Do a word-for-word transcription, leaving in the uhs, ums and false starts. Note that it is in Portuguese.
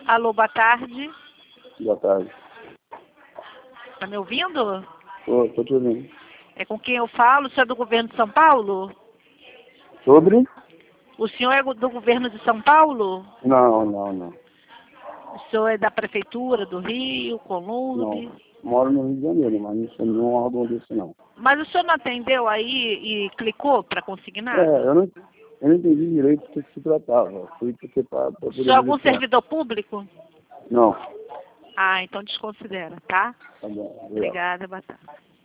Alô, boa tarde. Boa tarde. Tá me ouvindo? Tô, tô te ouvindo. É com quem eu falo? O senhor é do governo de São Paulo? Sobre? O senhor é do governo de São Paulo? Não, não, não. O senhor é da prefeitura do Rio, Não. Columbe? Moro no Rio de Janeiro, mas não sou nenhum órgão desse, não. Mas o senhor não atendeu aí e clicou para consignar? É, eu não, eu não entendi direito do que se tratava. Fui porque para O poder senhor é algum verificar. servidor público? Não. Ah, então desconsidera, tá? Tá bom. Obrigado. Obrigada, boa tarde.